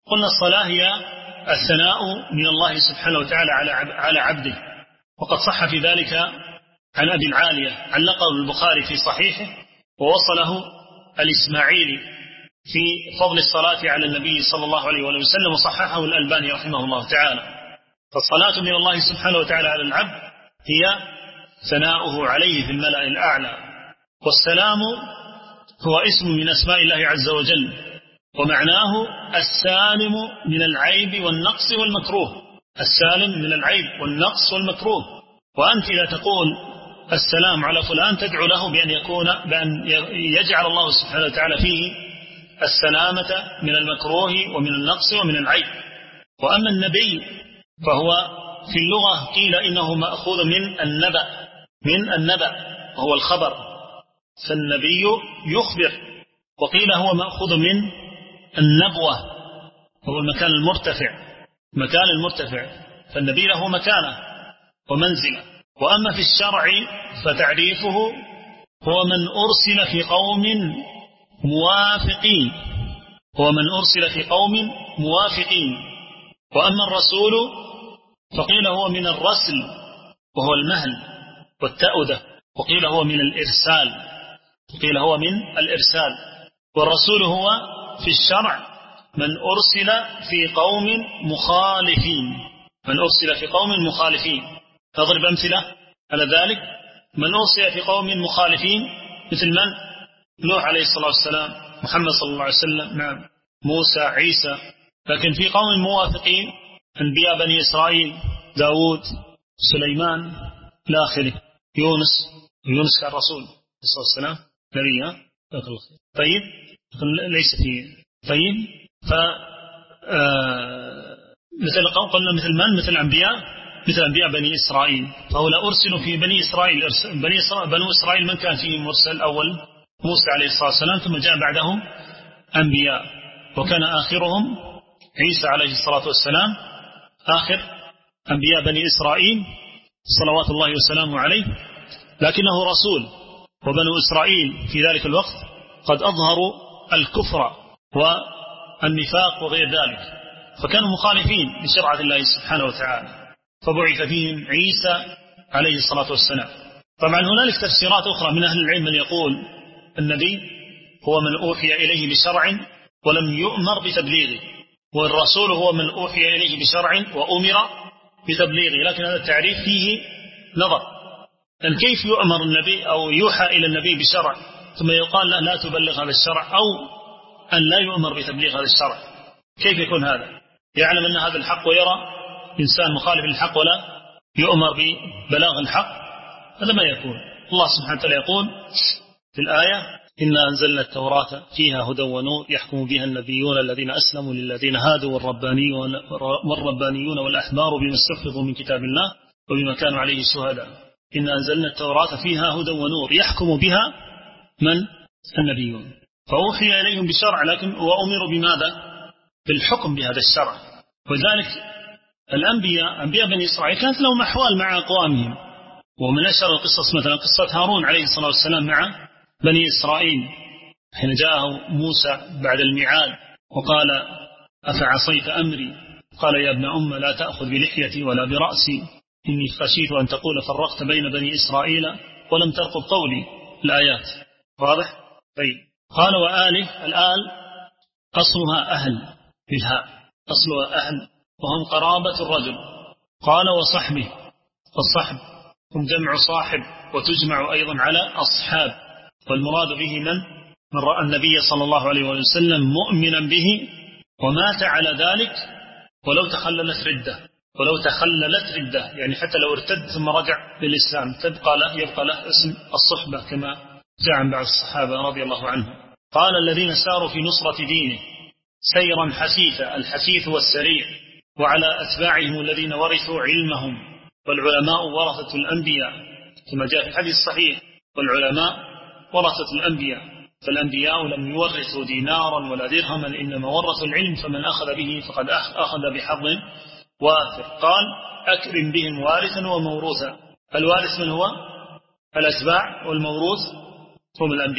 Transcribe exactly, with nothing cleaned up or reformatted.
قلنا الصلاة هي الثناء من الله سبحانه وتعالى على عبده، وقد صح في ذلك عن أبي العالية علقه البخاري في صحيحه ووصله الإسماعيلي في فضل الصلاة على النبي صلى الله عليه وسلم، وصححه الألباني رحمه الله تعالى. فالصلاة من الله سبحانه وتعالى على العبد هي ثناؤه عليه في الملأ الأعلى. والسلام هو اسم من أسماء الله عز وجل، ومعناه السالم من العيب والنقص والمكروه، السالم من العيب والنقص والمكروه. وأنت إذا تقول السلام على فلان تدعو له بأن يكون بأن يجعل الله سبحانه وتعالى فيه السلامة من المكروه ومن النقص ومن العيب. وأما النبي فهو في اللغة قيل إنه مأخوذ من النبأ، من النبأ وهو الخبر، فالنبي يخبر. وقيل هو مأخوذ من النبوة وهو المكان المرتفع، مكان المرتفع، فالنبي له مكانة ومنزلة. وأما في الشرع فتعريفه هو من أرسل في قوم موافقين، هو من أرسل في قوم موافقين. وأما الرسول فقيل هو من الرسل وهو المهل والتأودة، وقيل هو من الإرسال، وقيل هو من الإرسال. والرسول هو في الشرع من أرسل في قوم مخالفين، من أرسل في قوم مخالفين. نضرب أمثلة على ذلك. من أرسل في قوم مخالفين مثل من؟ نوح عليه الصلاة والسلام، محمد صلى الله عليه وسلم، نعم، موسى، عيسى. لكن في قوم موافقين أنبياء بني إسرائيل، داود، سليمان، الآخر، يونس، يونس كان رسول عليه الصلاة والسلام نبي. طيب ليس فيه. طيب ف آه مثل قلنا مثل من؟ مثل أنبياء، مثل أنبياء بني إسرائيل، فهؤلاء أرسلوا في بني إسرائيل. بني إسرائيل بنو إسرائيل من كان فيه مرسل؟ أول موسى عليه الصلاة والسلام، ثم جاء بعدهم أنبياء، وكان آخرهم عيسى عليه الصلاة والسلام، آخر أنبياء بني إسرائيل صلوات الله وسلامه عليه. لكنه رسول، وبنو إسرائيل في ذلك الوقت قد أظهروا الكفر والنفاق وغير ذلك، فكانوا مخالفين لشرعة الله سبحانه وتعالى، فبعث فيهم عيسى عليه الصلاة والسلام. طبعا هنالك تفسيرات أخرى من أهل العلم، من يقول النبي هو من أوحي إليه بشرع ولم يؤمر بتبليغه، والرسول هو من أوحي إليه بشرع وأمر بتبليغه. لكن هذا التعريف فيه نظر، أن كيف يؤمر النبي أو يوحى إلى النبي بشرع ثم يقال له لا تبلغ هذا الشرع، أو أن لا يؤمر بتبليغ هذا الشرع؟ كيف يكون هذا؟ يعلم أن هذا الحق ويرى إنسان مخالف للحق ولا يؤمر ببلاغ الحق؟ هذا ما يكون. الله سبحانه وتعالى يقول في الآية: إنا أنزلنا التوراة فيها هدى ونور يحكم بها النبيون الذين أسلموا للذين هادوا والربانيون, والربانيون والأحبار بما استحفظوا من كتاب الله وبما كانوا عليه شهداء. إنا أنزلنا التوراة فيها هدى ونور يحكم بها من؟ النبيون. فأوحي إليهم بشرع، لكن وأمروا بماذا؟ بالحكم بهذا الشرع. وذلك الأنبياء، أنبياء بني إسرائيل كانت لهم أحوال مع أقوامهم، ومن أشهر القصص مثلا قصة هارون عليه الصلاة والسلام مع بني إسرائيل حين جاءه موسى بعد الميعاد وقال: أفعصيت أمري؟ قال: يا ابن أم لا تأخذ بلحيتي ولا برأسي، إني خشيت أن تقول فرقت بين بني إسرائيل ولم ترقب قولي. الآيات واضح؟ طيب. قال: وآله، الآل أصلها أهل بالهاء، أصلها أهل وهم قرابة الرجل. قال: وصحبه، والصحب هم جمع صاحب، وتجمع أيضا على أصحاب، والمراد به من من رأى النبي صلى الله عليه وسلم مؤمنا به ومات على ذلك ولو تخللت ردة، ولو تخللت ردة يعني حتى لو ارتد ثم رجع للإسلام تبقى له يبقى له اسم الصحبة كما جاء عن بعض الصحابة رضي الله عنهم. قال: الذين ساروا في نصرة دينه سيرا حثيثا، الحثيث والسريع، وعلى أتباعهم الذين ورثوا علمهم، والعلماء ورثة الأنبياء كما جاء في الحديث الصحيح: والعلماء ورثة الأنبياء، فالأنبياء لم يورثوا دينارا ولا درهما إنما ورثوا العلم، فمن أخذ به فقد أخذ بحظ وافر. قال: أكرم بهم وارثا وموروثا. الوارث من هو؟ الأتباع، والموروث هم الأنبياء.